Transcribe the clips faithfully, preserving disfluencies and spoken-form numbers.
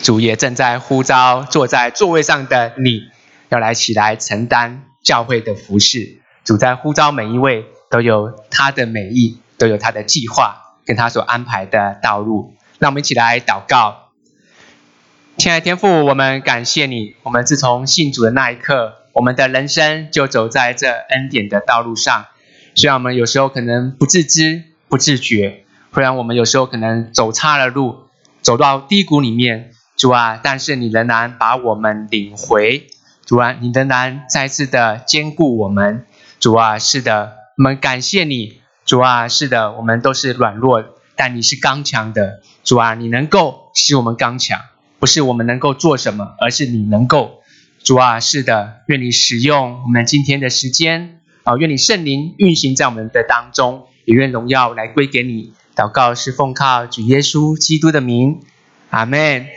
主也正在呼召坐在座位上的你，要来起来承担教会的服事。主在呼召每一位，都有他的美意，都有他的计划，跟他所安排的道路。让我们一起来祷告。亲爱的天父，我们感谢你，我们自从信主的那一刻，我们的人生就走在这恩典的道路上。虽然我们有时候可能不自知不自觉，虽然我们有时候可能走差了路，走到低谷里面，主啊，但是你仍然把我们领回。主啊，你仍然再次的坚固我们。主啊，是的，我们感谢你。主啊，是的，我们都是软弱的，但你是刚强的。主啊，你能够使我们刚强，不是我们能够做什么，而是你能够。主啊，是的，愿你使用我们今天的时间，啊，愿你圣灵运行在我们的当中，也愿荣耀来归给你。祷告是奉靠主耶稣基督的名，阿们。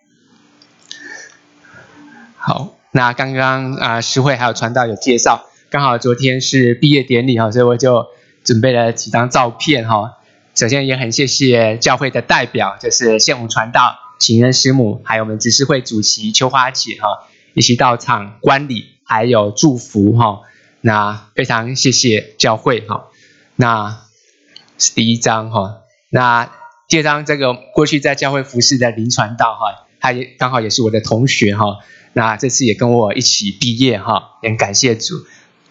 好，那刚刚啊，诗慧还有传道有介绍，刚好昨天是毕业典礼哈，所以我就准备了几张照片哈。首先也很谢谢教会的代表，就是献武传道、请恩师母，还有我们执事会主席秋花姐哈，一起到场观礼，还有祝福哈。那非常谢谢教会哈。那是第一张哈。那第二张这个过去在教会服侍的林传道哈，他也刚好也是我的同学哈。那这次也跟我一起毕业哈，也很感谢主。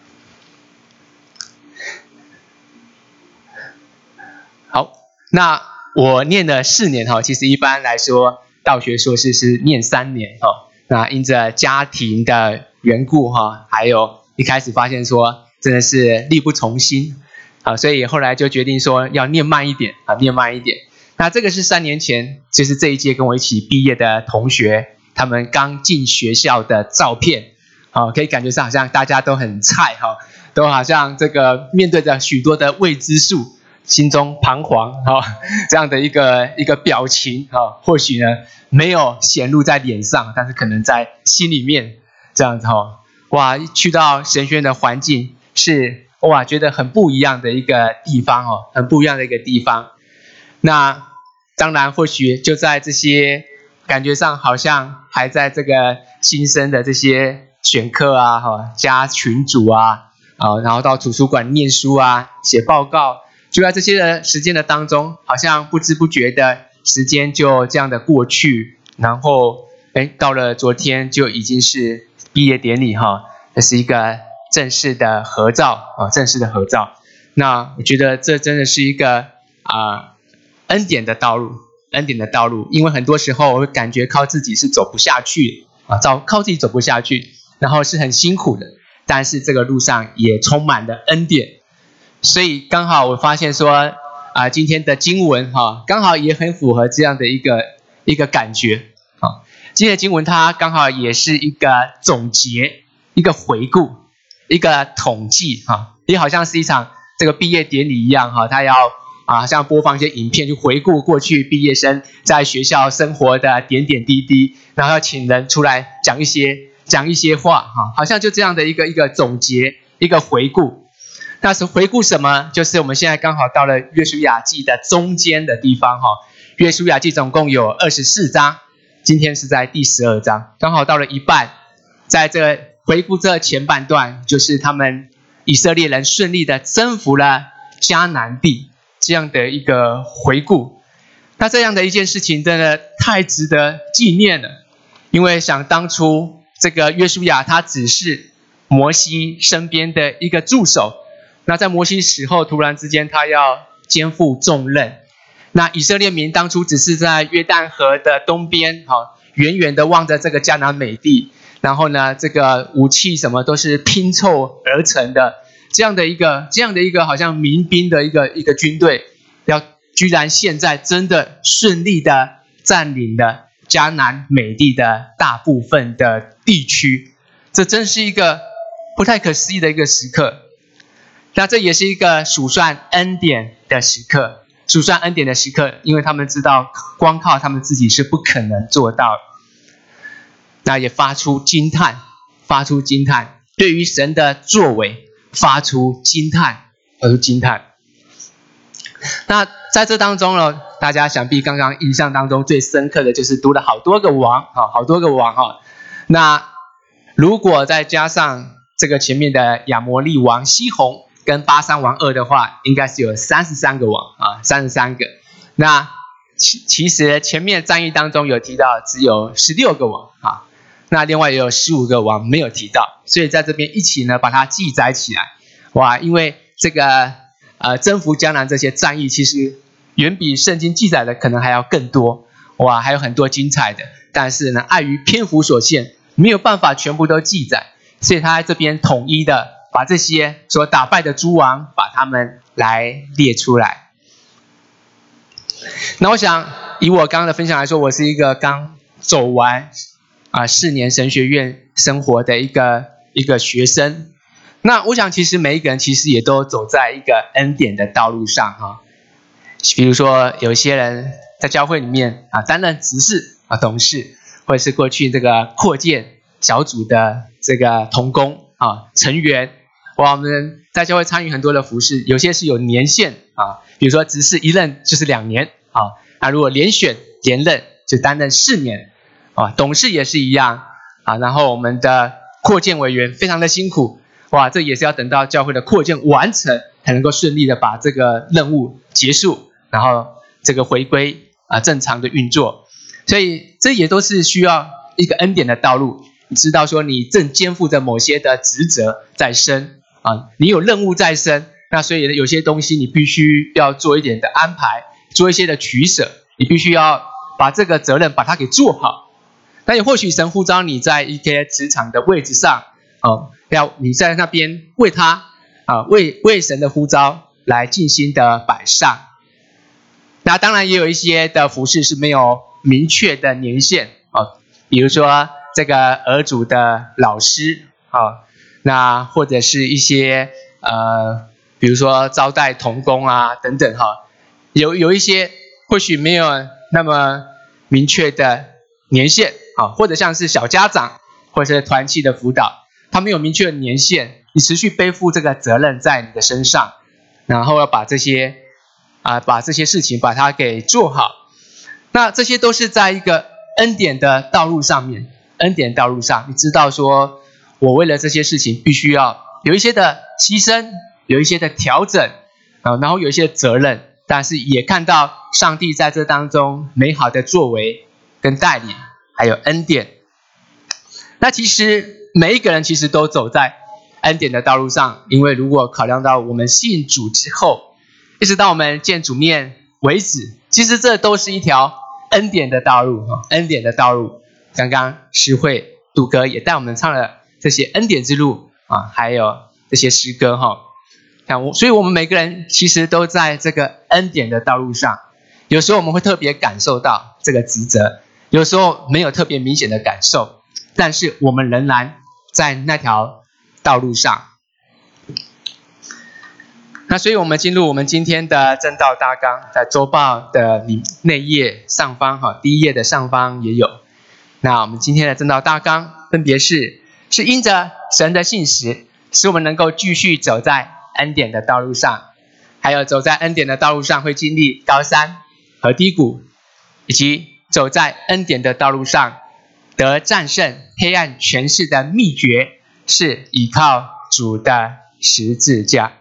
好，那我念了四年哈，其实一般来说，道学硕士是念三年哈。那因着家庭的缘故哈，还有一开始发现说真的是力不从心啊，所以后来就决定说要念慢一点啊，念慢一点。那这个是三年前，就是这一届跟我一起毕业的同学，他们刚进学校的照片，啊，可以感觉上好像大家都很菜哈，都好像这个面对着许多的未知数。心中彷徨哈、哦，这样的一个一个表情哈、哦，或许呢没有显露在脸上，但是可能在心里面这样子哈、哦。哇，去到神学院的环境是哇，觉得很不一样的一个地方哦，很不一样的一个地方。那当然，或许就在这些感觉上，好像还在这个新生的这些选课啊，哈，加群组啊，啊，然后到图书馆念书啊，写报告。就在这些的时间的当中，好像不知不觉的时间就这样的过去，然后哎，到了昨天就已经是毕业典礼哈，这是一个正式的合照啊，正式的合照。那我觉得这真的是一个啊、呃、恩典的道路，恩典的道路，因为很多时候我会感觉靠自己是走不下去啊，照靠自己走不下去，然后是很辛苦的，但是这个路上也充满了恩典。所以刚好我发现说啊、呃，今天的经文哈，刚好也很符合这样的一个一个感觉啊。今天的经文它刚好也是一个总结、一个回顾、一个统计哈，也好像是一场这个毕业典礼一样哈，他要啊像播放一些影片去回顾过去毕业生在学校生活的点点滴滴，然后要请人出来讲一些讲一些话哈，好像就这样的一个一个总结、一个回顾。那是回顾什么？就是我们现在刚好到了约书亚记的中间的地方哈。约书亚记总共有二十四章，今天是在第十二章，刚好到了一半。在这回顾这前半段，就是他们以色列人顺利的征服了迦南地这样的一个回顾。那这样的一件事情真的太值得纪念了，因为想当初这个约书亚他只是摩西身边的一个助手。那在摩西死后，突然之间他要肩负重任。那以色列民当初只是在约旦河的东边，哈，远远的望着这个迦南美地，然后呢，这个武器什么都是拼凑而成的，这样的一个这样的一个好像民兵的一个一个军队，要居然现在真的顺利的占领了迦南美地的大部分的地区，这真是一个不太可思议的一个时刻。那这也是一个数算恩典的时刻，数算恩典的时刻，因为他们知道光靠他们自己是不可能做到的。那也发出惊叹，发出惊叹，对于神的作为发出惊叹，发出惊叹。 那在这当中呢，大家想必刚刚印象当中最深刻的就是读了好多个王，好好多个王哈。那如果再加上这个前面的亚摩利王西宏跟巴珊王噩的话，应该是有三十三个王啊，三十三个。那其其实前面战役当中有提到只有十六个王啊，那另外也有十五个王没有提到，所以在这边一起呢把它记载起来。哇，因为这个呃征服江南这些战役，其实远比圣经记载的可能还要更多，哇，还有很多精彩的。但是呢，碍于篇幅所限，没有办法全部都记载，所以他在这边统一的把这些所打败的诸王，把他们来列出来。那我想以我刚刚的分享来说，我是一个刚走完啊四年神学院生活的一个一个学生。那我想其实每一个人其实也都走在一个恩典的道路上哈。比如说有一些人在教会里面啊担任执事啊董事，或者是过去这个扩建小组的这个同工啊成员，哇，我们在教会参与很多的服事，有些是有年限啊，比如说执事一任就是两年啊，那如果连选连任就担任四年啊，董事也是一样啊，然后我们的扩建委员非常的辛苦，哇，这也是要等到教会的扩建完成，才能够顺利的把这个任务结束，然后这个回归啊正常的运作，所以这也都是需要一个恩典的道路。你知道说你正肩负着某些的职责在身啊，你有任务在身，那所以有些东西你必须要做一点的安排，做一些的取舍，你必须要把这个责任把它给做好。但也或许神呼召你在一些职场的位置上啊，要你在那边为他啊为为神的呼召来尽心的摆上。那当然也有一些的服事是没有明确的年限啊，比如说这个儿主的老师啊，那或者是一些呃，比如说招待同工啊等等哈，有有一些或许没有那么明确的年限啊，或者像是小家长或者是团契的辅导，他没有明确的年限，你持续背负这个责任在你的身上，然后要把这些啊把这些事情把它给做好。那这些都是在一个恩典的道路上面。恩典道路上，你知道说我为了这些事情必须要有一些的牺牲，有一些的调整啊，然后有一些责任，但是也看到上帝在这当中美好的作为跟带领，还有恩典。那其实每一个人其实都走在恩典的道路上，因为如果考量到我们信主之后，一直到我们见主面为止，其实这都是一条恩典的道路，恩典的道路。刚刚诗慧杜哥也带我们唱了这些恩典之路啊，还有这些诗歌哈。所以我们每个人其实都在这个恩典的道路上，有时候我们会特别感受到这个职责，有时候没有特别明显的感受，但是我们仍然在那条道路上。那所以我们进入我们今天的正道大纲，在周报的内页上方哈，第一页的上方也有。那我们今天的正道大纲分别是是因着神的信实，使我们能够继续走在恩典的道路上，还有走在恩典的道路上会经历高山和低谷，以及走在恩典的道路上得战胜黑暗权势的秘诀是依靠主的十字架。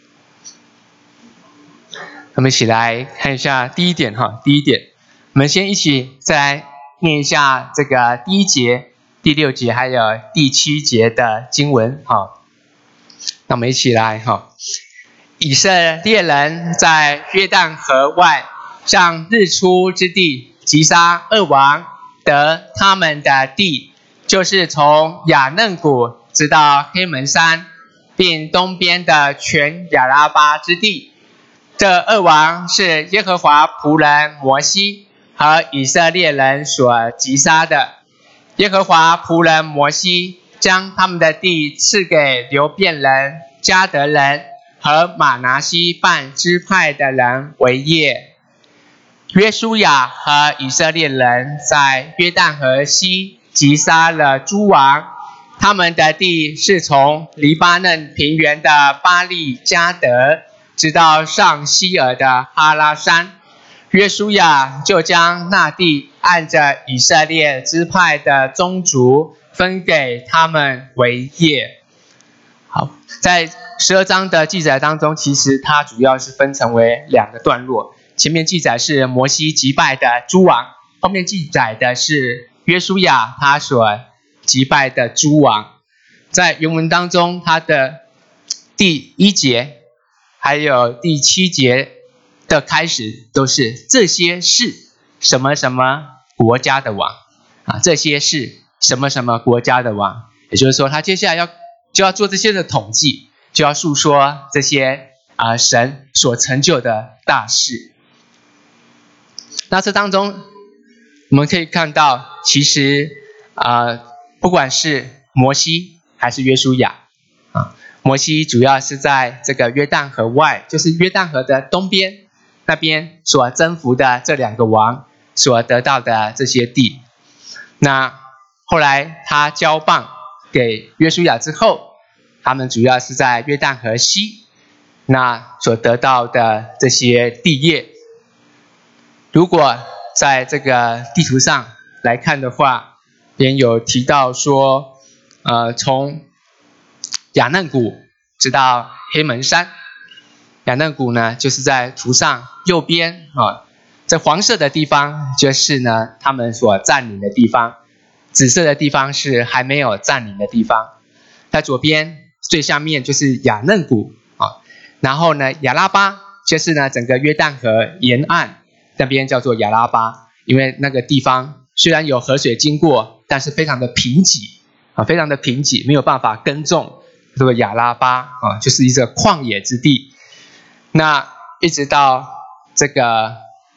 我们一起来看一下第一点哈，第一点，我们先一起再来念一下这个第一节、第六节还有第七节的经文哈。那我们一起来哈。以色列人在约旦河外向日出之地击杀二王，得他们的地，就是从雅嫩谷直到黑门山，并东边的全亚拉巴之地。这二王是耶和华仆人摩西和以色列人所击杀的。耶和华仆人摩西将他们的地赐给流便人、迦得人和玛拿西半支派的人为业。约书亚和以色列人在约旦河西击杀了诸王，他们的地是从黎巴嫩平原的巴利迦得直到上西尔的哈拉山，约书亚就将那地按着以色列支派的宗族分给他们为业。好，在十二章的记载当中，其实它主要是分成为两个段落，前面记载是摩西击败的诸王，后面记载的是约书亚他所击败的诸王。在原文当中，它的第一节还有第七节的开始都是这些是什么什么国家的王啊，这些是什么什么国家的王，也就是说他接下来要就要做这些的统计，就要述说这些啊、呃、神所成就的大事。那这当中我们可以看到，其实啊、呃、不管是摩西还是约书亚啊，摩西主要是在这个约旦河外，就是约旦河的东边那边所征服的这两个王所得到的这些地。那后来他交棒给约书亚之后，他们主要是在约旦河西那所得到的这些地业。如果在这个地图上来看的话，也有提到说，呃，从亚嫩谷直到黑门山。亚嫩谷呢，就是在图上右边啊，这黄色的地方就是呢他们所占领的地方，紫色的地方是还没有占领的地方。在左边最下面就是亚嫩谷啊，然后呢亚拉巴就是呢整个约旦河沿岸那边叫做亚拉巴，因为那个地方虽然有河水经过，但是非常的贫瘠啊，非常的贫瘠，没有办法耕种。这个亚拉巴啊，就是一个旷野之地。那一直到这个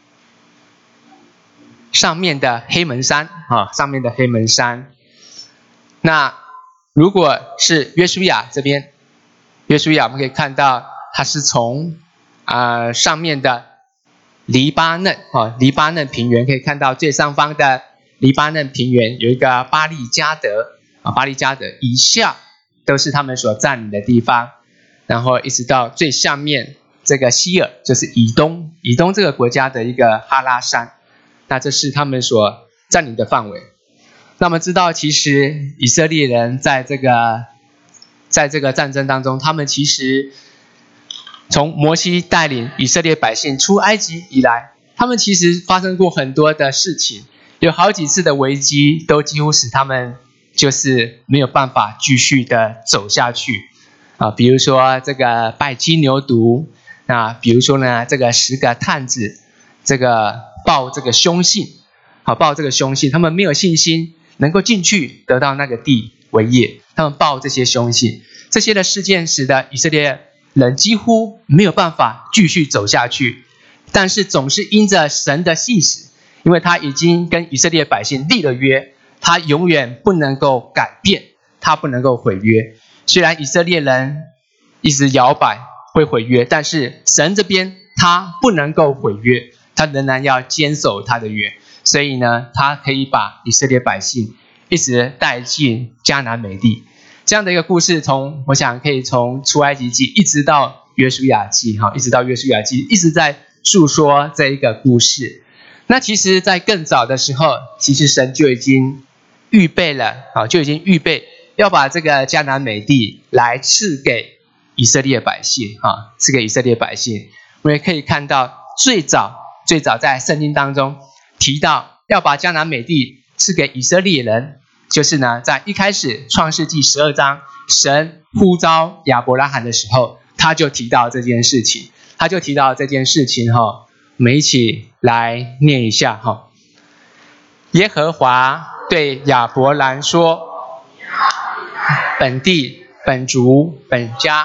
上面的黑门山啊，上面的黑门山。那如果是约书亚这边，约书亚我们可以看到，它是从啊、呃、上面的黎巴嫩啊，黎巴嫩平原可以看到最上方的黎巴嫩平原有一个巴利加德啊，巴利加德以下都是他们所占领的地方，然后一直到最下面这个西尔，就是以东，以东这个国家的一个哈拉山，那这是他们所占领的范围。那我们知道，其实以色列人在这个在这个战争当中，他们其实从摩西带领以色列百姓出埃及以来，他们其实发生过很多的事情，有好几次的危机都几乎使他们就是没有办法继续的走下去啊，比如说这个拜金牛犊，那比如说呢这个十个探子，这个报这个凶信，好报这个凶信，他们没有信心能够进去得到那个地为业，他们报这些凶信，这些的事件使得以色列人几乎没有办法继续走下去，但是总是因着神的信实，因为他已经跟以色列百姓立了约，他永远不能够改变，他不能够毁约。虽然以色列人一直摇摆会毁约，但是神这边他不能够毁约，他仍然要坚守他的约，所以呢他可以把以色列百姓一直带进迦南美地。这样的一个故事，从我想可以从出埃及记一直到约书亚记，一直到约书亚记一直在述说这一个故事。那其实在更早的时候，其实神就已经预备了，就已经预备要把这个迦南美地来赐给以色列百姓，赐给以色列百姓。我们也可以看到最早最早在圣经当中提到要把迦南美地赐给以色列人，就是呢在一开始创世纪十二章神呼召亚伯拉罕的时候，他就提到这件事情，他就提到这件事情哈，我们一起来念一下哈。耶和华对亚伯兰说：本地、本族、本家。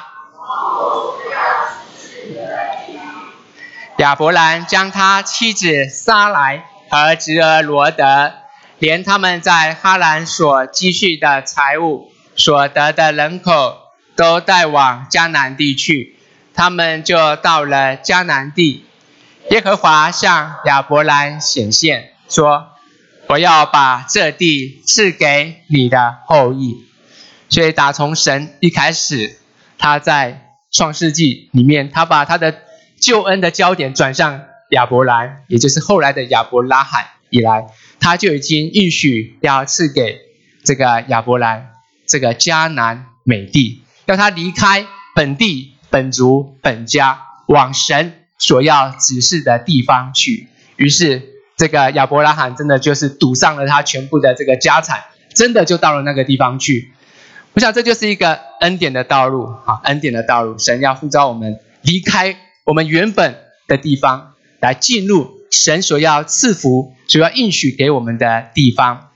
亚伯兰将他妻子撒来和侄儿罗得，连他们在哈兰所积蓄的财物、所得的人口，都带往迦南地去。他们就到了迦南地。耶和华向亚伯兰显现，说：我要把这地赐给你的后裔。所以打从神一开始，他在创世纪里面，他把他的救恩的焦点转向亚伯兰，也就是后来的亚伯拉罕以来，他就已经应许要赐给这个亚伯兰这个迦南美地，要他离开本地本族本家，往神所要指示的地方去。于是这个亚伯拉罕真的就是赌上了他全部的这个家产，真的就到了那个地方去。我想这就是一个恩典的道路啊，恩典的道路，神要呼召我们离开我们原本的地方，来进入神所要赐福、所要应许给我们的地方。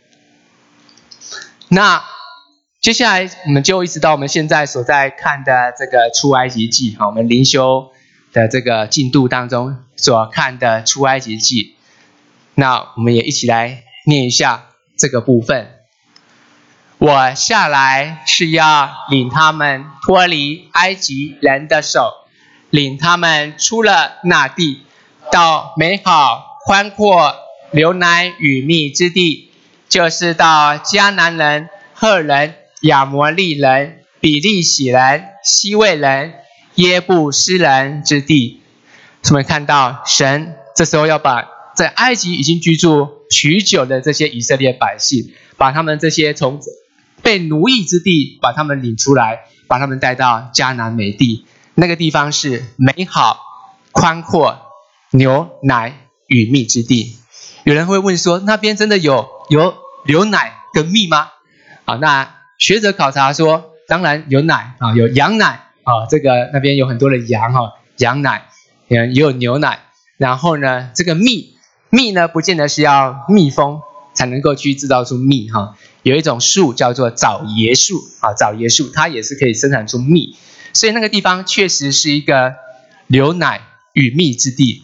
那接下来我们就一直到我们现在所在看的这个出埃及记，我们灵修的这个进度当中所看的出埃及记，那我们也一起来念一下这个部分。我下来是要领他们脱离埃及人的手，领他们出了那地，到美好宽阔流奶与蜜之地，就是到迦南人、赫人、亚摩利人、比利洗人、西魏人、耶布斯人之地。我们看到神这时候要把在埃及已经居住许久的这些以色列百姓，把他们这些从被奴役之地把他们领出来，把他们带到迦南美地。那个地方是美好宽阔牛奶与蜜之地。有人会问说，那边真的有有牛奶跟蜜吗？啊，那学者考察说，当然有奶啊，有羊奶啊，这个那边有很多的羊哈，羊奶也有牛奶。然后呢，这个蜜蜜呢，不见得是要蜜蜂才能够去制造出蜜哈。有一种树叫做枣椰树啊，枣椰树它也是可以生产出蜜，所以那个地方确实是一个牛奶与蜜之地。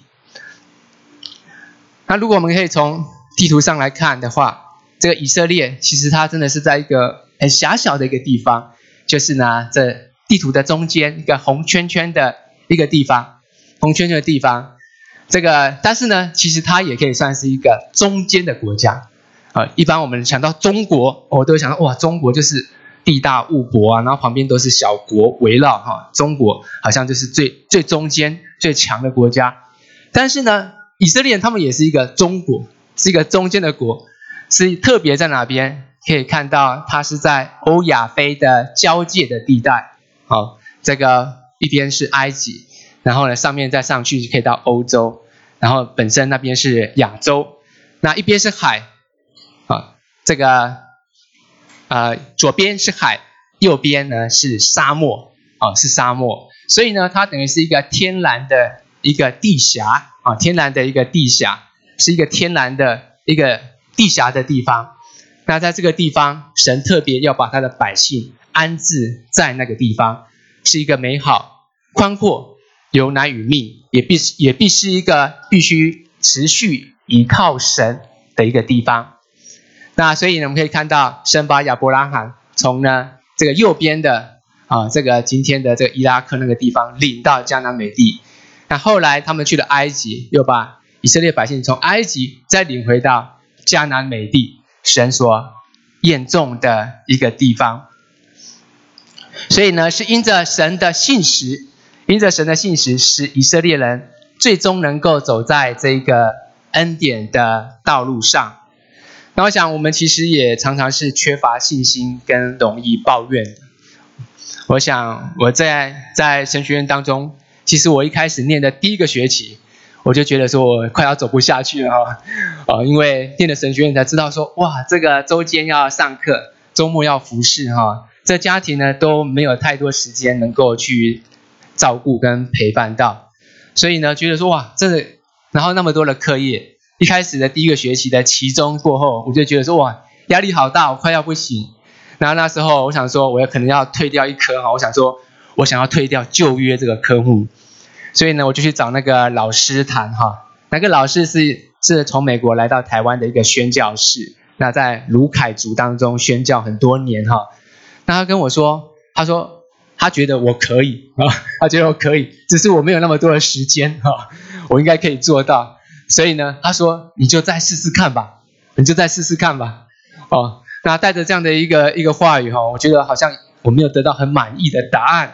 那如果我们可以从地图上来看的话，这个以色列其实它真的是在一个很狭小的一个地方，就是呢这地图的中间一个红圈圈的一个地方，红圈圈的地方，这个但是呢，其实它也可以算是一个中间的国家。呃，一般我们想到中国，我、哦、都会想到哇，中国就是地大物博啊，然后旁边都是小国围绕哈，中国好像就是最最中间最强的国家。但是呢，以色列人他们也是一个中国，是一个中间的国，是特别在哪边？可以看到它是在欧亚非的交界的地带。好、哦，这个一边是埃及，然后呢上面再上去就可以到欧洲，然后本身那边是亚洲，那一边是海。啊，这个呃左边是海，右边呢是沙漠，啊是沙漠，所以呢它等于是一个天然的一个地峡啊，天然的一个地峡，是一个天然的一个地峡的地方。那在这个地方，神特别要把他的百姓安置在那个地方，是一个美好宽阔有奶与蜜，也必也必是一个必须持续依靠神的一个地方。那所以呢，我们可以看到神把亚伯拉罕从呢这个右边的啊这个今天的这个伊拉克那个地方领到迦南美地。那后来他们去了埃及，又把以色列百姓从埃及再领回到迦南美地，神所验中的一个地方。所以呢，是因着神的信实，因着神的信实，使以色列人最终能够走在这个恩典的道路上。那我想我们其实也常常是缺乏信心跟容易抱怨的。我想我在在神学院当中，其实我一开始念的第一个学期，我就觉得说我快要走不下去了哈、哦，因为念了神学院才知道说，哇，这个周间要上课，周末要服侍哈、哦，这家庭呢都没有太多时间能够去照顾跟陪伴到，所以呢觉得说哇，真的，然后那么多的课业。一开始的第一个学期的期中过后，我就觉得说哇，压力好大，我快要不行。然后那时候我想说，我可能要退掉一科哈，我想说，我想要退掉旧约这个科目，所以呢，我就去找那个老师谈哈。那个老师是是从美国来到台湾的一个宣教士，那在卢凯族当中宣教很多年哈。那他跟我说，他说他觉得我可以啊，他觉得我可以，只是我没有那么多的时间哈，我应该可以做到。所以呢，他说你就再试试看吧，你就再试试看吧。哦，那带着这样的一个一个话语哈，我觉得好像我没有得到很满意的答案，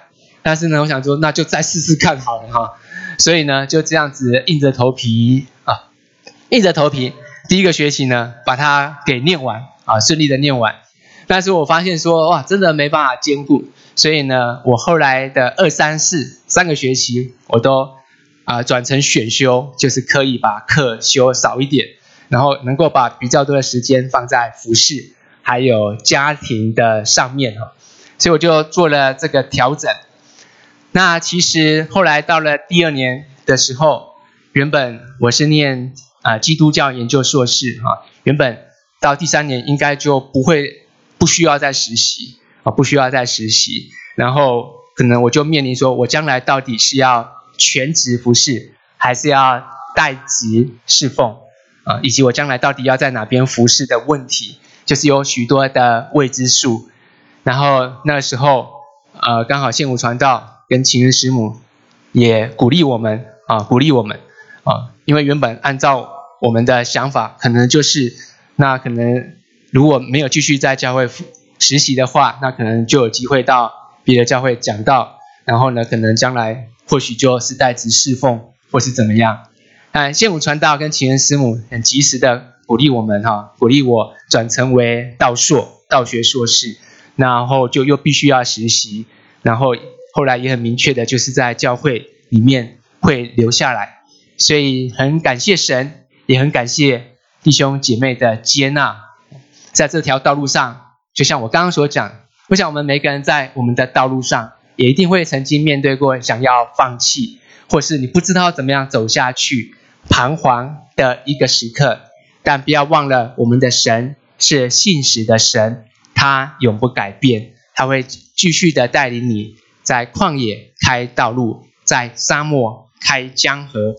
但是呢，我想说那就再试试看好了哈。所以呢，就这样子硬着头皮啊，硬着头皮，第一个学期呢把它给念完啊，顺利的念完。但是我发现说哇，真的没办法兼顾，所以呢，我后来的二三四三个学期我都啊、呃、转成选修，就是刻意把课修少一点，然后能够把比较多的时间放在服事还有家庭的上面哈，所以我就做了这个调整。那其实后来到了第二年的时候，原本我是念啊、呃、基督教研究硕士哈，原本到第三年应该就不会不需要再实习啊，不需要再实习，然后可能我就面临说，我将来到底是要全职服事，还是要代职侍奉啊，以及我将来到底要在哪边服事的问题，就是有许多的未知数。然后那时候呃，刚好宪武传道跟情人师母也鼓励我们啊，鼓励我们啊，因为原本按照我们的想法，可能就是那可能如果没有继续在教会实习的话，那可能就有机会到别的教会讲道，然后呢，可能将来或许就是代职侍奉或是怎么样。但宪武传道跟情人师母很及时的鼓励我们哈，鼓励我转成为道硕，道学硕士，然后就又必须要实习，然后后来也很明确的就是在教会里面会留下来，所以很感谢神，也很感谢弟兄姐妹的接纳。在这条道路上，就像我刚刚所讲，我想我们每个人在我们的道路上也一定会曾经面对过想要放弃，或是你不知道怎么样走下去彷徨的一个时刻，但不要忘了我们的神是信实的神，他永不改变，他会继续的带领你在旷野开道路，在沙漠开江河。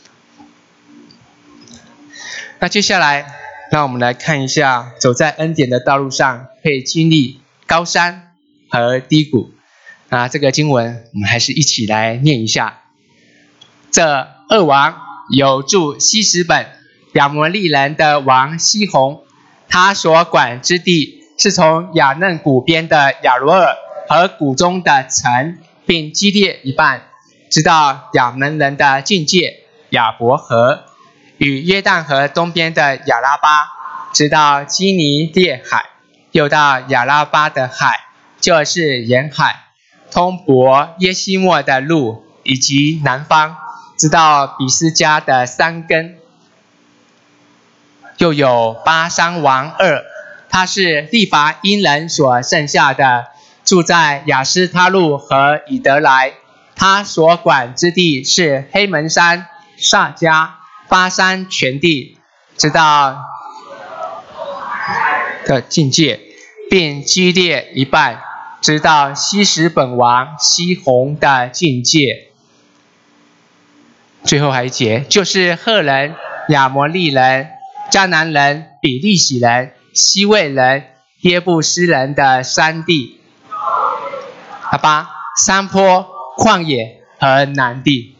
那接下来让我们来看一下，走在恩典的道路上可以经历高山和低谷。那这个经文我们还是一起来念一下。这二王有住西什本亚摩利人的王西宏，他所管之地是从雅嫩谷边的亚罗尔和谷中的城，并基列一半，直到亚门人的境界亚伯河，与约旦河东边的亚拉巴，直到基尼列海，又到亚拉巴的海，就是沿海，通伯耶西莫的路，以及南方，直到比斯加的山根。又有巴珊王二，他是利伐因人所剩下的，住在亚斯他路和以德来，他所管之地是黑门山、萨迦、巴珊全地，直到的境界，并基列一半，直到西什本王西宏的境界。最后还一节，就是赫人、亚摩利人、迦南人、比利洗人、西魏人、耶布斯人的山地。好吧，山坡、旷野和南地。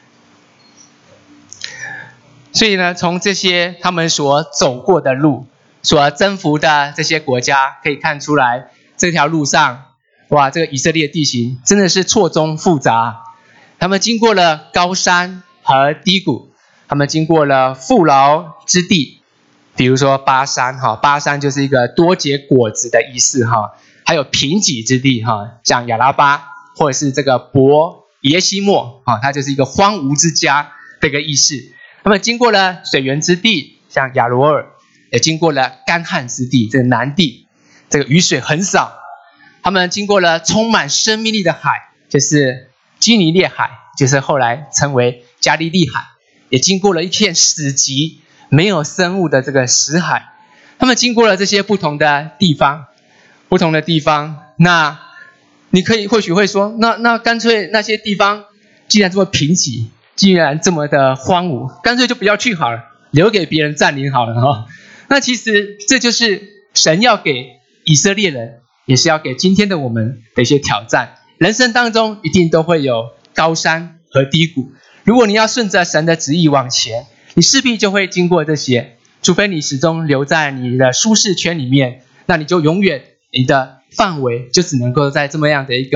所以呢，从这些他们所走过的路，所征服的这些国家，可以看出来，这条路上，哇，这个以色列地形真的是错综复杂。他们经过了高山和低谷，他们经过了富饶之地，比如说巴珊哈，巴珊就是一个多结果子的意思哈，还有贫瘠之地哈，像亚拉巴或者是这个伯耶西莫哈，它就是一个荒芜之家这个意思。他们经过了水源之地，像亚罗尔，也经过了干旱之地，这个南地，这个雨水很少。他们经过了充满生命力的海，就是基尼列海，就是后来称为加利利海，也经过了一片死寂没有生物的这个死海。他们经过了这些不同的地方，不同的地方，那你可以或许会说，那那干脆那些地方既然这么贫瘠，既然这么的荒芜，干脆就不要去好了，留给别人占领好了哈。那其实这就是神要给以色列人，也是要给今天的我们的一些挑战。人生当中一定都会有高山和低谷，如果你要顺着神的旨意往前，你势必就会经过这些，除非你始终留在你的舒适圈里面，那你就永远你的范围就只能够在这么样的一个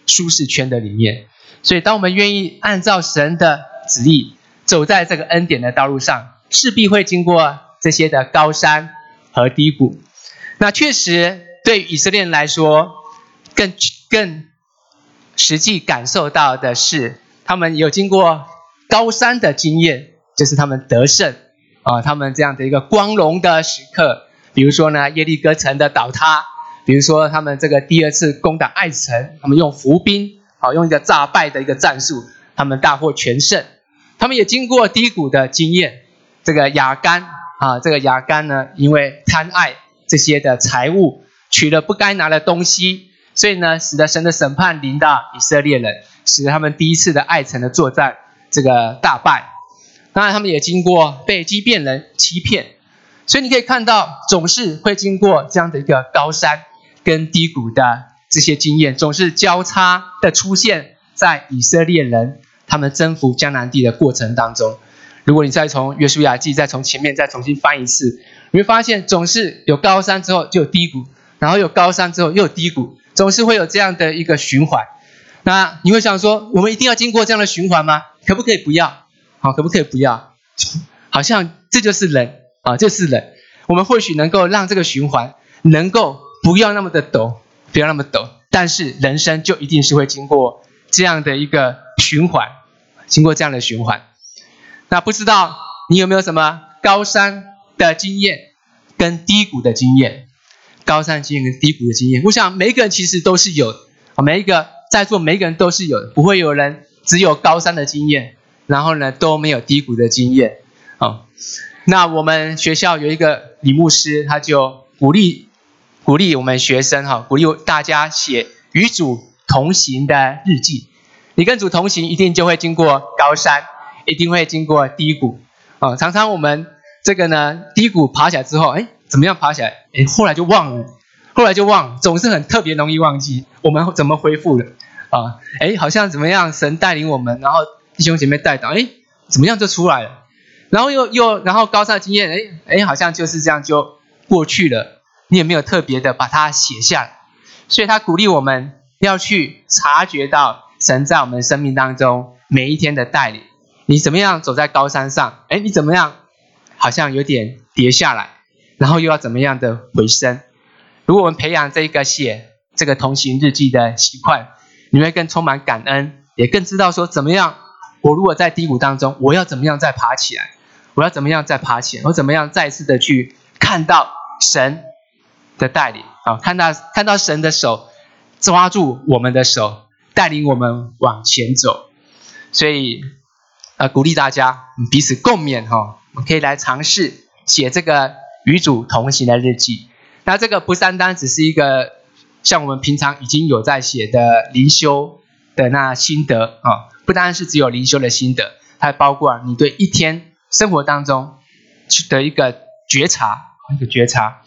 舒适圈的里面。所以当我们愿意按照神的旨意走在这个恩典的道路上，势必会经过这些的高山和低谷。那确实对以色列人来说，更更实际感受到的是，他们有经过高山的经验，就是他们得胜啊，他们这样的一个光荣的时刻。比如说呢，耶利哥城的倒塌，比如说他们这个第二次攻打爱城，他们用伏兵，好，用一个诈败的一个战术，他们大获全胜。他们也经过低谷的经验，这个亚干啊，这个亚干呢，因为贪爱这些的财物，取了不该拿的东西，所以呢，使得神的审判临到以色列人，使得他们第一次的爱城的作战这个大败。当然，他们也经过被基遍人欺骗。所以你可以看到，总是会经过这样的一个高山跟低谷的这些经验，总是交叉的出现在以色列人他们征服迦南地的过程当中。如果你再从约书亚记再从前面再重新翻一次，你会发现总是有高山之后就有低谷，然后有高山之后又有低谷，总是会有这样的一个循环。那你会想说，我们一定要经过这样的循环吗？可不可以不要？好，可不可以不要？好像这就是人。啊，这是人，我们或许能够让这个循环能够不要那么的陡，不要那么陡，但是人生就一定是会经过这样的一个循环，经过这样的循环。那不知道你有没有什么高山的经验跟低谷的经验？高山经验跟低谷的经验，我想每一个人其实都是有的，每一个在座每一个人都是有的，不会有人只有高山的经验，然后呢都没有低谷的经验。哦，那我们学校有一个李牧师，他就鼓励鼓励我们学生哈，鼓励大家写与主同行的日记。你跟主同行，一定就会经过高山，一定会经过低谷啊。常常我们这个呢，低谷爬起来之后，哎，怎么样爬起来？哎，后来就忘了，后来就忘，总是很特别容易忘记我们怎么恢复的啊。哎，好像怎么样，神带领我们，然后弟兄姐妹带导，哎，怎么样就出来了。然后又又然后高山的经验，哎哎，好像就是这样就过去了，你也没有特别的把它写下来。所以他鼓励我们要去察觉到神在我们生命当中每一天的带领。你怎么样走在高山上？哎，你怎么样好像有点跌下来，然后又要怎么样的回升？如果我们培养这个写这个同行日记的习惯，你会更充满感恩，也更知道说怎么样，我如果在低谷当中，我要怎么样再爬起来？我要怎么样再爬起来？我怎么样再次的去看到神的带领啊？看到看到神的手抓住我们的手，带领我们往前走。所以呃，鼓励大家彼此共勉哈、哦，我们可以来尝试写这个与主同行的日记。那这个不单单只是一个像我们平常已经有在写的灵修的那心得啊、哦，不单是只有灵修的心得，它还包括你对一天生活当中的一个觉察，一个觉察。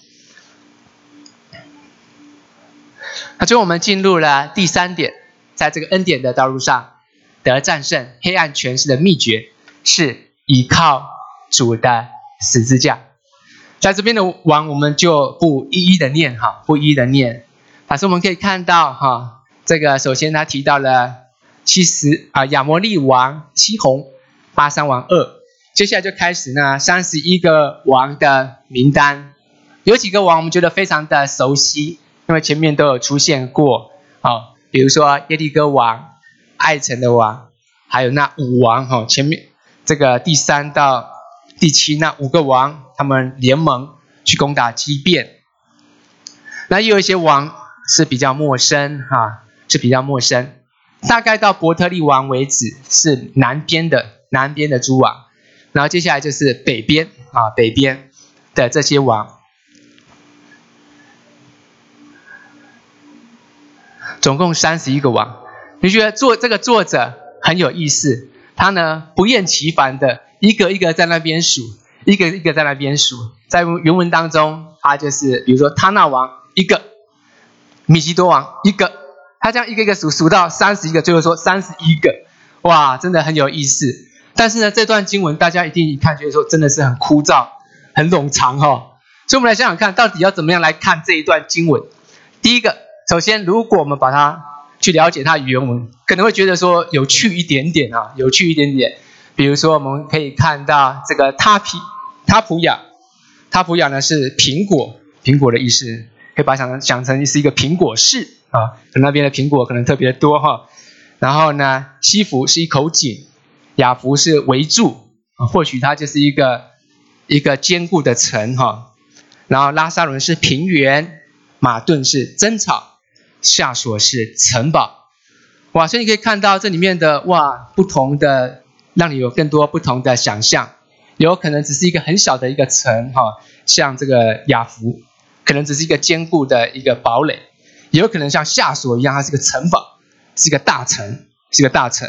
那最后我们进入了第三点，在这个恩典的道路上得战胜黑暗权势的秘诀是依靠主的十字架。在这边的王我们就不一一的念哈，不一一的念。但是我们可以看到哈，这个首先他提到了七十啊亚摩利王西宏、巴珊王二。接下来就开始呢，三十一个王的名单，有几个王我们觉得非常的熟悉，因为前面都有出现过，哦，比如说耶利哥王、爱城的王，还有那五王，哦，前面这个第三到第七那五个王，他们联盟去攻打基遍。那也有一些王是比较陌生，哈，是比较陌生，大概到伯特利王为止是南边的南边的诸王。然后接下来就是北边啊，北边的这些王，总共三十一个王。你觉得做这个作者很有意思，他呢不厌其烦的一个一个在那边数，一个一个在那边数。在原文当中，他就是比如说他那王一个，米基多王一个，他这样一个一个数，数到三十一个，最后说三十一个，哇，真的很有意思。但是呢，这段经文大家一定一看觉得说真的是很枯燥、很冗长哦。所以我们来想想看，到底要怎么样来看这一段经文。第一个，首先如果我们把它去了解它的原文，可能会觉得说有趣一点点啊，有趣一点点。比如说，我们可以看到这个他皮他普雅，他普雅呢是苹果，苹果的意思，可以把它想想成是一个苹果市啊，可能那边的苹果可能特别多哈。然后呢，西弗是一口井，雅弗是围住，啊、或许它就是一个一个坚固的城哈。然后拉萨伦是平原，马顿是真草，夏所是城堡。哇，所以你可以看到这里面的哇不同的，让你有更多不同的想象。有可能只是一个很小的一个城哈，像这个雅弗，可能只是一个坚固的一个堡垒，也有可能像夏所一样，它是个城堡，是一个大城，是一个大城。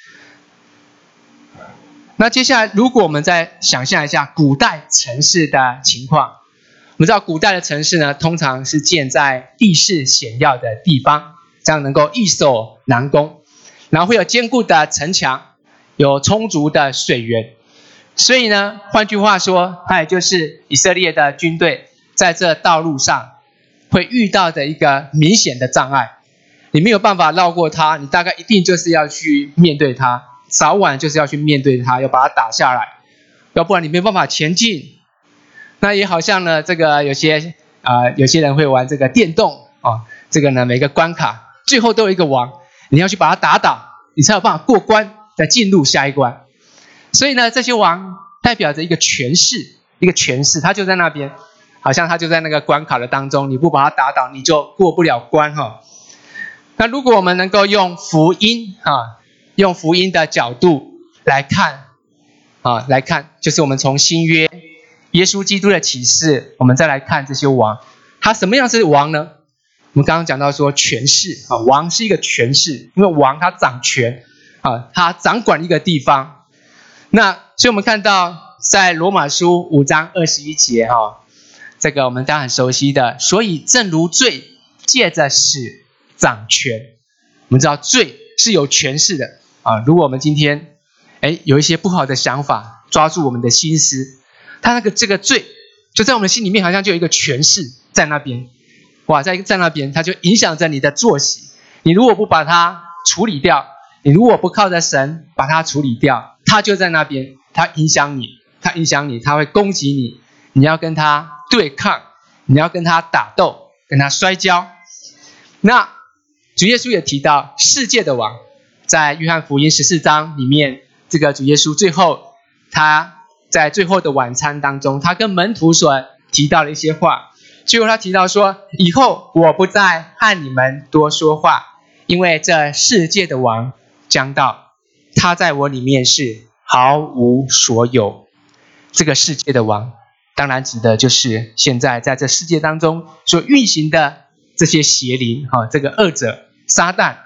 那接下来，如果我们再想象一下古代城市的情况，我们知道古代的城市呢，通常是建在地势险要的地方，这样能够易守难攻，然后会有坚固的城墙，有充足的水源。所以呢，换句话说，它也就是以色列的军队在这道路上会遇到的一个明显的障碍，你没有办法绕过它，你大概一定就是要去面对它，早晚就是要去面对它，要把它打下来，要不然你没有办法前进。那也好像呢，这个有些啊、呃，有些人会玩这个电动啊、哦，这个呢每个关卡最后都有一个王，你要去把它打倒，你才有办法过关，再进入下一关。所以呢，这些王代表着一个权势，一个权势，他就在那边，好像他就在那个关卡的当中，你不把他打倒，你就过不了关哈、哦。那如果我们能够用福音啊，用福音的角度来看啊，来看，就是我们从新约耶稣基督的启示，我们再来看这些王，他什么样是王呢？我们刚刚讲到说权势啊，王是一个权势，因为王他掌权啊，他掌管一个地方。那所以我们看到在罗马书五章二十一节哈、哦，这个我们大家很熟悉的，所以正如罪借着死掌权，我们知道罪是有权势的啊。如果我们今天哎有一些不好的想法抓住我们的心思，他那个这个罪就在我们心里面好像就有一个权势在那边，哇，在在那边它就影响着你的作息。你如果不把它处理掉，你如果不靠着神把它处理掉，它就在那边，它影响你，它影响你，它会攻击你，你要跟它对抗，你要跟它打斗，跟它摔跤。那主耶稣也提到世界的王，在约翰福音十四章里面，这个主耶稣最后他在最后的晚餐当中，他跟门徒所提到的一些话，最后他提到说，以后我不再和你们多说话，因为这世界的王将到，他在我里面是毫无所有。这个世界的王当然指的就是现在在这世界当中所运行的这些邪灵、哦、这个恶者撒旦。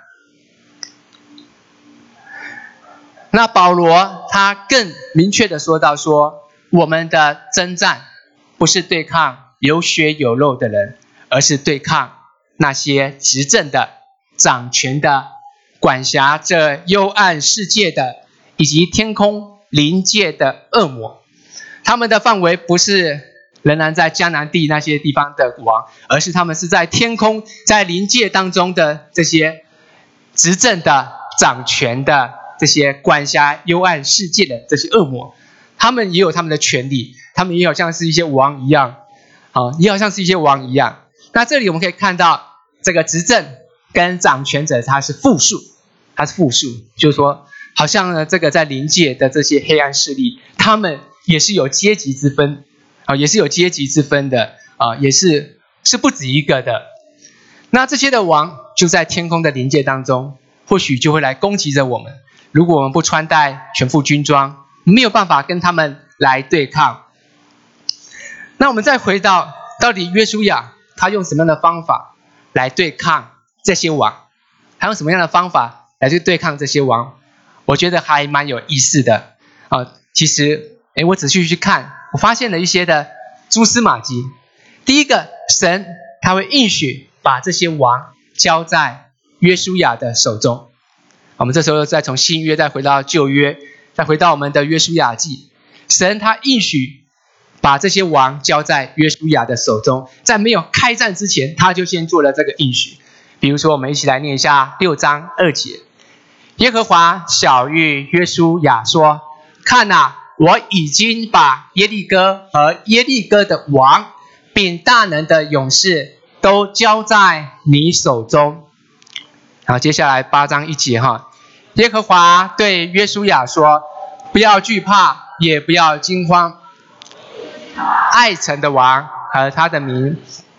那保罗他更明确的说到说，我们的征战不是对抗有血有肉的人，而是对抗那些执政的、掌权的、管辖这幽暗世界的，以及天空灵界的恶魔。他们的范围不是仍然在迦南地那些地方的王，而是他们是在天空、在灵界当中的这些执政的、掌权的、这些管辖幽暗世界的这些恶魔。他们也有他们的权利，他们也好像是一些王一样，啊，也好像是一些王一样。那这里我们可以看到，这个执政跟掌权者他是复数，他是复数，就是说，好像呢这个在灵界的这些黑暗势力，他们也是有阶级之分啊，也是有阶级之分的啊，也是是不止一个的。那这些的王就在天空的灵界当中，或许就会来攻击着我们。如果我们不穿戴全副军装，没有办法跟他们来对抗。那我们再回到，到底约书亚他用什么样的方法来对抗这些王？他用什么样的方法来去对抗这些王？我觉得还蛮有意思的啊。其实，哎，我仔细去看，我发现了一些的蛛丝马迹。第一个，神他会应许把这些王交在约书亚的手中。我们这时候再从新约再回到旧约，再回到我们的约书亚记，神他应许把这些王交在约书亚的手中，在没有开战之前，他就先做了这个应许。 比如说，我们一起来念一下六章二节。耶和华晓谕约书亚说：看哪，我已经把耶利哥和耶利哥的王，并大能的勇士都交在你手中。好，接下来八章一节哈，耶和华对约书亚说：不要惧怕，也不要惊慌。爱城的王和他的民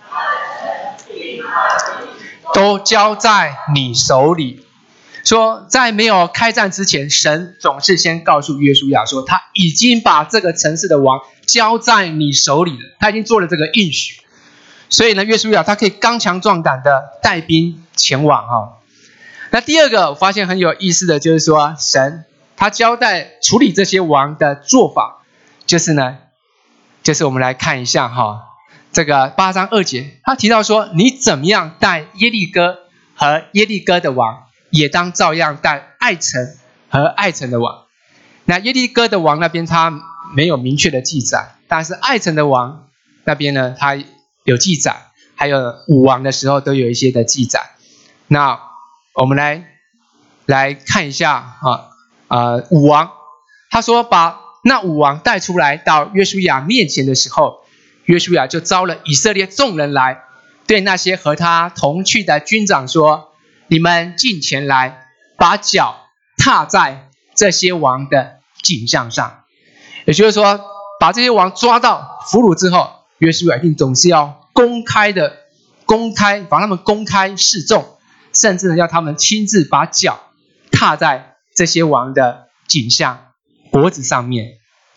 都交在你手里。说在没有开战之前，神总是先告诉约书亚说，他已经把这个城市的王交在你手里了，他已经做了这个应许。所以呢，约书亚他可以刚强壮胆的带兵前往哈。那第二个我发现很有意思的就是说，神他交代处理这些王的做法，就是呢，就是我们来看一下哈，这个八章二节，他提到说，你怎么样带耶利哥和耶利哥的王，也当照样带爱城和爱城的王。那耶利哥的王那边他没有明确的记载，但是爱城的王那边呢，他有记载，还有武王的时候都有一些的记载。那我们来来看一下啊，呃，武王他说把那武王带出来到约书亚面前的时候，约书亚就招了以色列众人来，对那些和他同去的军长说：你们进前来，把脚踏在这些王的颈项上。也就是说，把这些王抓到俘虏之后，约书亚一定总是要公开的公开把他们公开示众，甚至呢要他们亲自把脚踏在这些王的颈项脖子上面。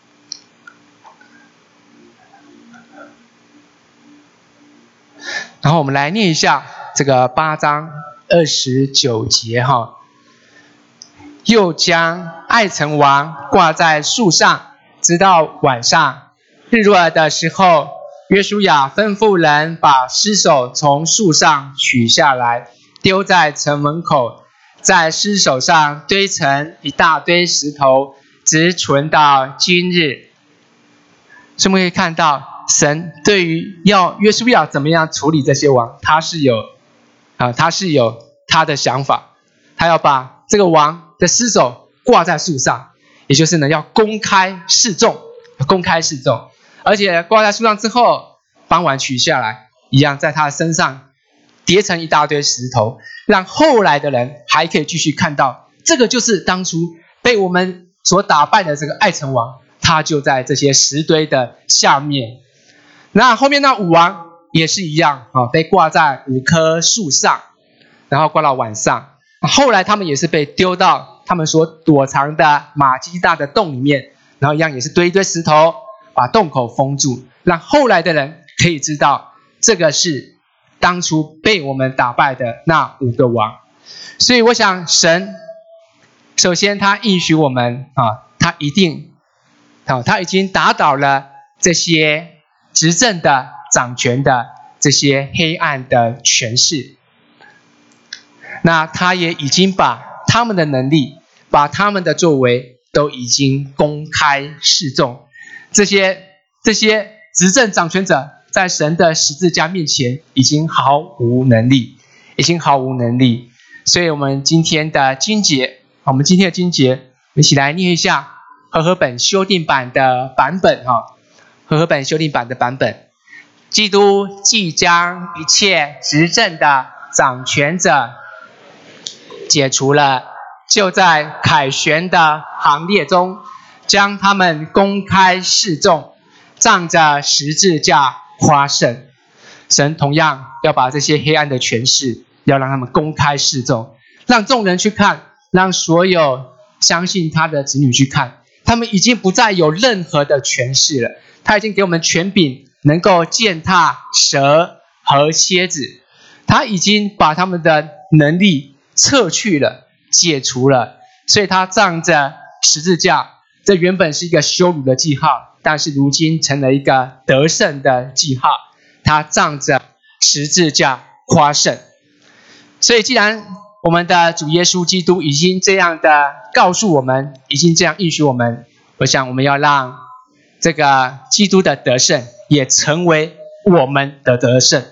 然后我们来念一下这个八章二十九节哈，又将爱城王挂在树上，直到晚上。日落的时候，约书亚吩咐人把尸首从树上取下来，丢在城门口，在尸首上堆成一大堆石头，直存到今日。所以我们可以看到，神对于要约书亚怎么样处理这些王，他是有啊，他是有他的想法，他要把这个王的尸首挂在树上，也就是呢要公开示众，公开示众，而且挂在树上之后，傍晚取下来，一样在他的身上叠成一大堆石头，让后来的人还可以继续看到，这个就是当初被我们所打败的这个爱城王，他就在这些石堆的下面。那后面那五王也是一样啊，被挂在五棵树上，然后挂到晚上。后来他们也是被丢到他们所躲藏的马基大的洞里面，然后一样也是堆一堆石头，把洞口封住，让后来的人可以知道，这个是当初被我们打败的那五个王。所以我想神首先他应许我们啊，他一定啊，他已经打倒了这些执政的掌权的这些黑暗的权势，那他也已经把他们的能力，把他们的作为都已经公开示众。这些这些执政掌权者在神的十字架面前已经毫无能力，已经毫无能力。所以我们今天的经节，我们今天的经节，我们一起来念一下和合本修订版的版本哈，和合本修订版的版本。基督即将一切执政的掌权者解除了，就在凯旋的行列中，将他们公开示众，仗着十字架夸胜。神同样要把这些黑暗的权势，要让他们公开示众，让众人去看，让所有相信他的子女去看，他们已经不再有任何的权势了。他已经给我们权柄，能够践踏蛇和蝎子，他已经把他们的能力撤去了，解除了。所以他仗着十字架，这原本是一个羞辱的记号，但是如今成了一个得胜的记号。他仗着十字架夸胜。所以既然我们的主耶稣基督已经这样的告诉我们，已经这样应许我们，我想我们要让这个基督的得胜也成为我们的得胜，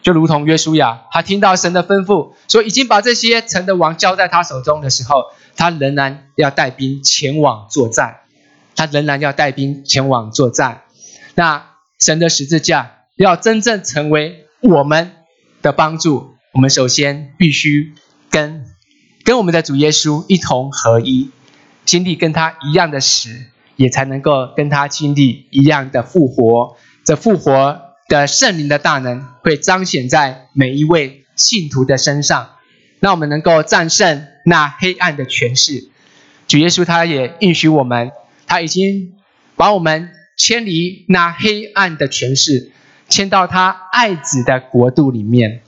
就如同约书亚，他听到神的吩咐，说已经把这些城的王交在他手中的时候，他仍然要带兵前往作战，他仍然要带兵前往作战。那神的十字架要真正成为我们的帮助，我们首先必须跟跟我们的主耶稣一同合一，经历跟他一样的死，也才能够跟他经历一样的复活。这复活的圣灵的大能会彰显在每一位信徒的身上，让我们能够战胜那黑暗的权势。主耶稣他也应许我们，他已经把我们迁离那黑暗的权势，迁到他爱子的国度里面。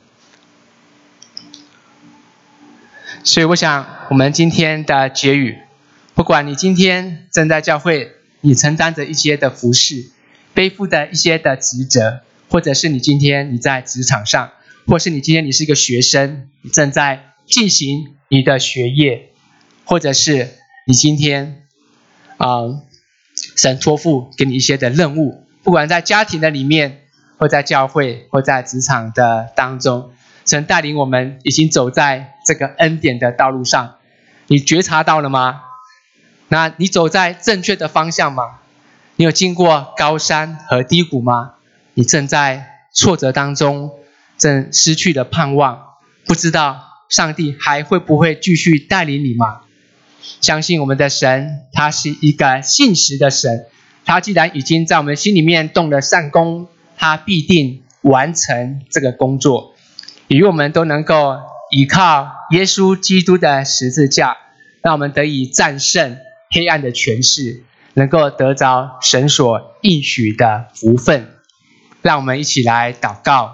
所以我想我们今天的结语，不管你今天正在教会，你承担着一些的服事，背负的一些的职责，或者是你今天你在职场上，或是你今天你是一个学生，你正在进行你的学业，或者是你今天呃神托付给你一些的任务，不管在家庭的里面，或在教会，或在职场的当中，神带领我们已经走在这个恩典的道路上，你觉察到了吗？那你走在正确的方向吗？你有经过高山和低谷吗？你正在挫折当中，正失去了盼望，不知道上帝还会不会继续带领你吗？相信我们的神，他是一个信实的神，他既然已经在我们心里面动了善工，他必定完成这个工作，与我们都能够依靠耶稣基督的十字架，让我们得以战胜黑暗的权势，能够得着神所应许的福分。让我们一起来祷告。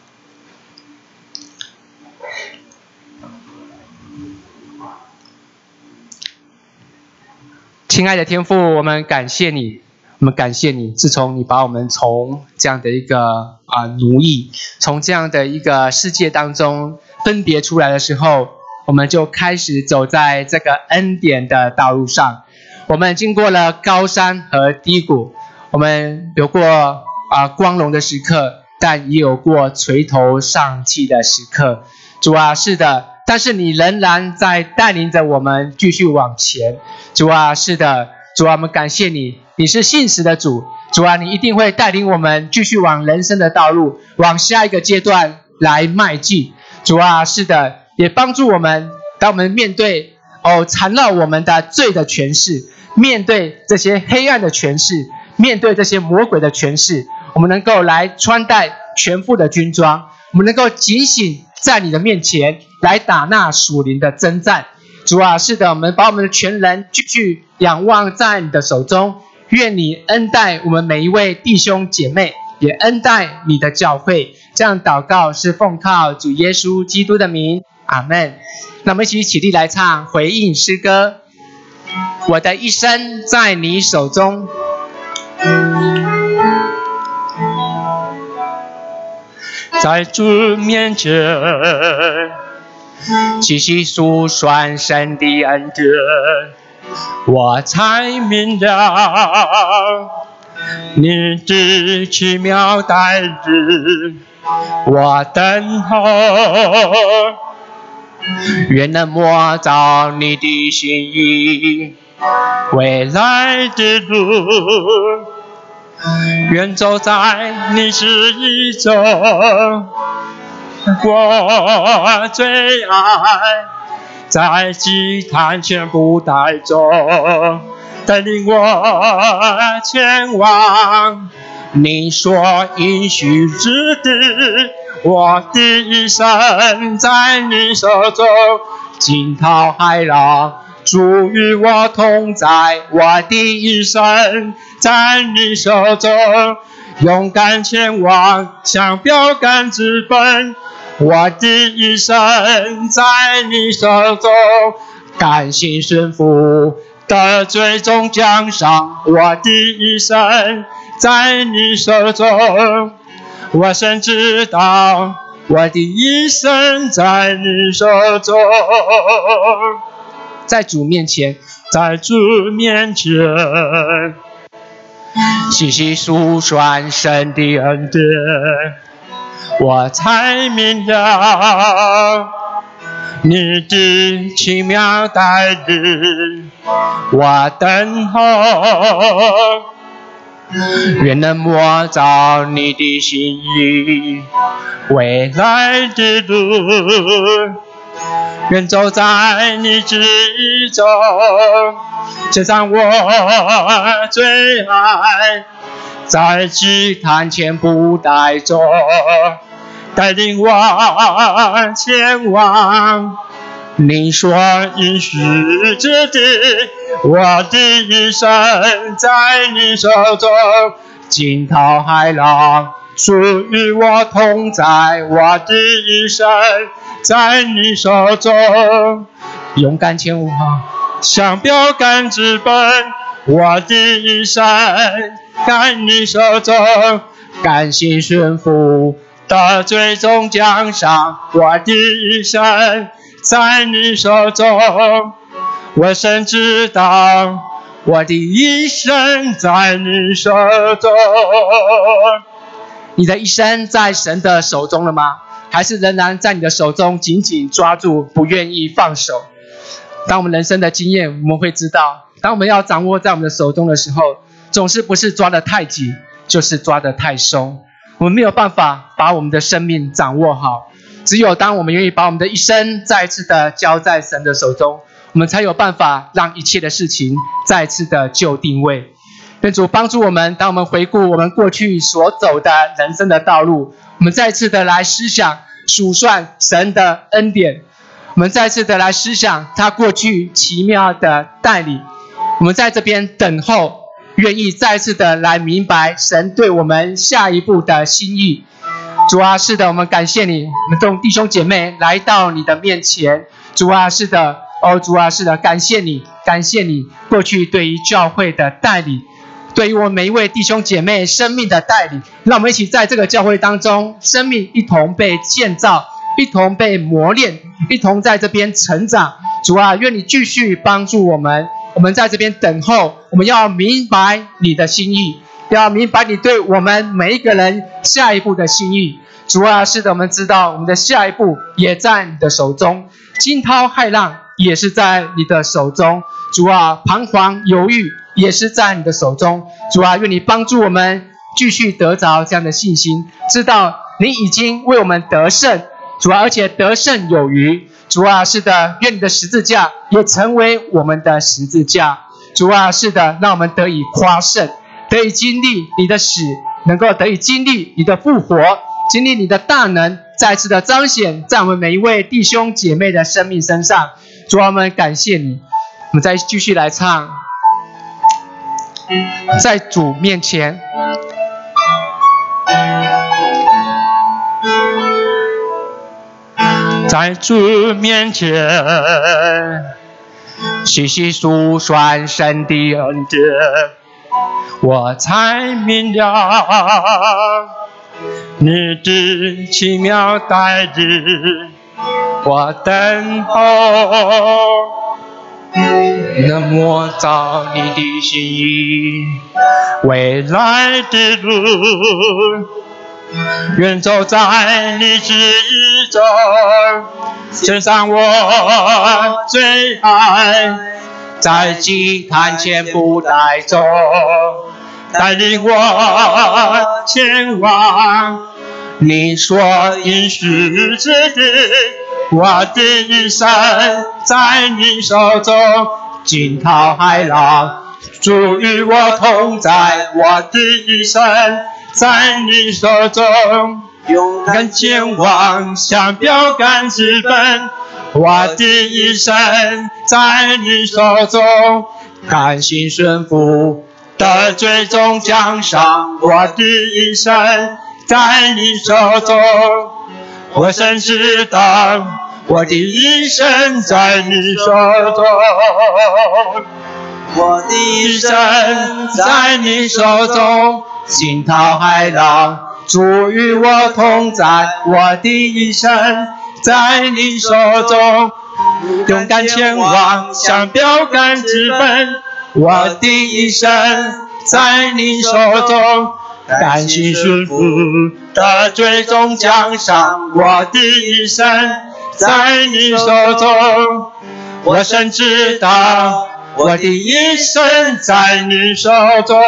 亲爱的天父，我们感谢你，我们感谢你，自从你把我们从这样的一个啊、呃、奴役，从这样的一个世界当中分别出来的时候，我们就开始走在这个恩典的道路上。我们经过了高山和低谷，我们有过啊、呃、光荣的时刻，但也有过垂头丧气的时刻。主啊，是的，但是你仍然在带领着我们继续往前。主啊，是的，主啊，我们感谢你，你是信实的主。主啊，你一定会带领我们继续往人生的道路，往下一个阶段来迈进。主啊，是的，也帮助我们，当我们面对哦缠绕我们的罪的权势，面对这些黑暗的权势，面对这些魔鬼的权势，我们能够来穿戴全副的军装，我们能够警醒在你的面前来打那属灵的征战。主啊，是的，我们把我们的全人继续仰望在你的手中，愿你恩待我们每一位弟兄姐妹，也恩待你的教会。这样祷告是奉靠主耶稣基督的名，阿们。那我们一起起立来唱回应诗歌。我的一生在你手中，在主面前细细数算神的恩典，我才明了你的奇妙带领，我等候愿能摸着你的心意，未来的路愿走在你旨意中，我最爱在祭坛全部带中，带领我前往你所应许之地。我的一生在你手中，惊涛骇浪主与我同在，我的一生在你手中，勇敢前往向标杆直奔。我的一生在你手中，甘心顺服的最终奖赏。我的一生在你手中，我深知道我的一生在你手中。在主面前，在主面前细细数算神的恩典， 我才明了你的奇妙带领，我等候，愿能摸着你的心意，未来的路，愿走在你旨意中，献上我最爱，在祭坛前不带走，带领我前往你所应许之地，我的一生在你手中，惊涛骇浪属于我同在，我的一生在你手中，勇敢前往，向标杆直奔，我的一生在你手中，甘心顺服的最终奖赏，我的一生在你手中，我深知道我的一生在你手中。 你的一生在神的手中了吗？还是仍然在你的手中紧紧抓住，不愿意放手？当我们人生的经验，我们会知道，当我们要掌握在我们的手中的时候，总是不是抓得太紧，就是抓得太松。我们没有办法把我们的生命掌握好，只有当我们愿意把我们的一生再次的交在神的手中，我们才有办法让一切的事情再次的就定位。愿主帮助我们，当我们回顾我们过去所走的人生的道路，我们再次的来思想数算神的恩典，我们再次的来思想他过去奇妙的带领，我们在这边等候，愿意再次的来明白神对我们下一步的心意。主啊，是的，我们感谢你，我们众弟兄姐妹来到你的面前。主啊，是的，哦，主啊，是的，感谢你，感谢你过去对于教会的带领，对于我们每一位弟兄姐妹生命的带领，让我们一起在这个教会当中，生命一同被建造，一同被磨练，一同在这边成长。主啊，愿你继续帮助我们，我们在这边等候，我们要明白你的心意，要明白你对我们每一个人下一步的心意。主啊，是的，我们知道我们的下一步也在你的手中，惊涛骇浪也是在你的手中。主啊，彷徨犹豫也是在你的手中。主啊，愿你帮助我们继续得着这样的信心，知道你已经为我们得胜。主啊，而且得胜有余。主啊，是的，愿你的十字架也成为我们的十字架。主啊，是的，让我们得以夸胜，得以经历你的死，能够得以经历你的复活，经历你的大能，再次的彰显在我们每一位弟兄姐妹的生命身上。主啊，我们感谢你。我们再继续来唱，在主面前。 在主面前，细细数算神的恩典，我才明了你的奇妙带领，我等候，能摸着你的心意，未来的路，愿走在你旨意中，献上我最爱，在祭坛前不带走，带领我前往你所应许之地，我的一生在你手中，惊涛骇浪主与我同在，我的一生在你手中，勇敢前往，向标杆直奔，我的一生在你手中，甘心顺服的最终奖赏，我的一生在你手中，我深知道我的一生在你手中，我的一生在你手中，惊涛骇浪主与我同在，我的一生在你手中，勇敢前往，向标杆直奔，我的一生在你手中，甘心顺服的最终奖赏，我的一生在你手中。我深知道，我的一生在你手中。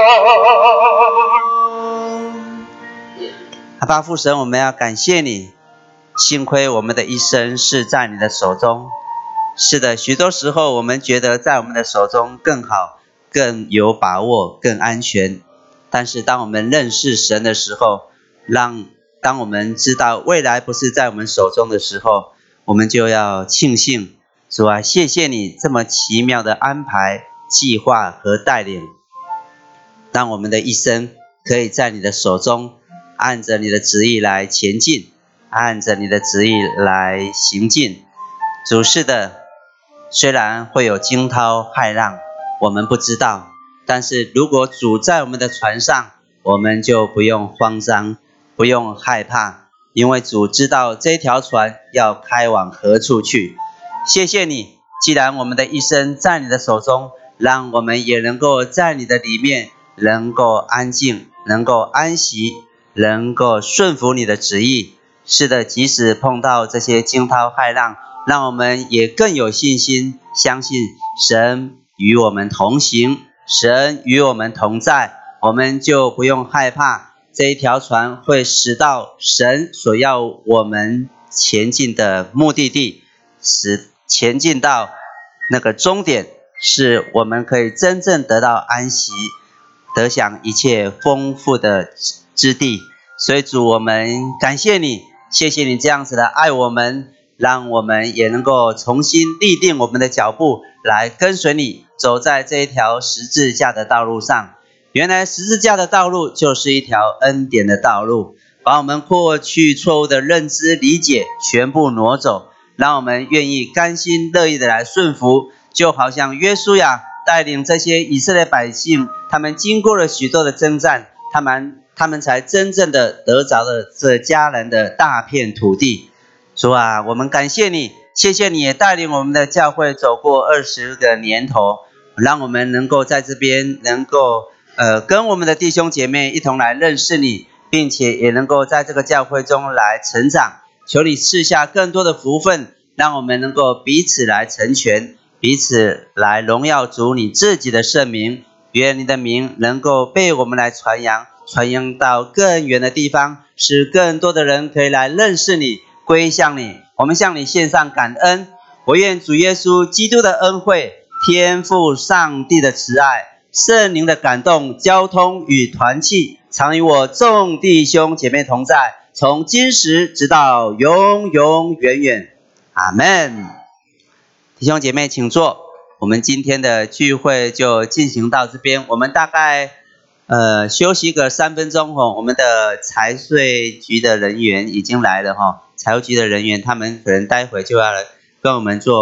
阿爸父神，我们要感谢你，幸亏我们的一生是在你的手中。是的，许多时候我们觉得在我们的手中更好，更有把握，更安全。但是当我们认识神的时候，让当我们知道未来不是在我们手中的时候，我们就要庆幸，主啊，谢谢你这么奇妙的安排、计划和带领，让我们的一生可以在你的手中，按着你的旨意来前进，按着你的旨意来行进。主，是的，虽然会有惊涛骇浪，我们不知道，但是如果主在我们的船上，我们就不用慌张，不用害怕，因为主知道这条船要开往何处去。谢谢你，既然我们的一生在你的手中，让我们也能够在你的里面能够安静，能够安息，能够顺服你的旨意。是的，即使碰到这些惊涛骇浪，让我们也更有信心，相信神与我们同行，神与我们同在，我们就不用害怕这一条船会驶到神所要我们前进的目的地，使前进到那个终点，是我们可以真正得到安息，得享一切丰富的之地。所以主，我们感谢你，谢谢你这样子的爱我们，让我们也能够重新立定我们的脚步，来跟随你，走在这一条十字架的道路上。原来十字架的道路就是一条恩典的道路，把我们过去错误的认知理解全部挪走，让我们愿意甘心乐意的来顺服，就好像约书亚带领这些以色列百姓，他们经过了许多的征战，他们他们才真正的得着了这迦南的大片土地。主啊，我们感谢你，谢谢你也带领我们的教会走过二十个年头，让我们能够在这边能够呃跟我们的弟兄姐妹一同来认识你，并且也能够在这个教会中来成长。求你赐下更多的福分，让我们能够彼此来成全，彼此来荣耀主你自己的圣名。愿你的名能够被我们来传扬，传扬到更远的地方，使更多的人可以来认识你，归向你。我们向你献上感恩。我愿主耶稣基督的恩惠、天父上帝的慈爱、圣灵的感动、交通与团契，常与我众弟兄姐妹同在，从今时直到永永远远。阿们。弟兄姐妹请坐，我们今天的聚会就进行到这边，我们大概呃休息个三分钟吼，我们的财税局的人员已经来了吼，财务局的人员他们可能待会就要来跟我们做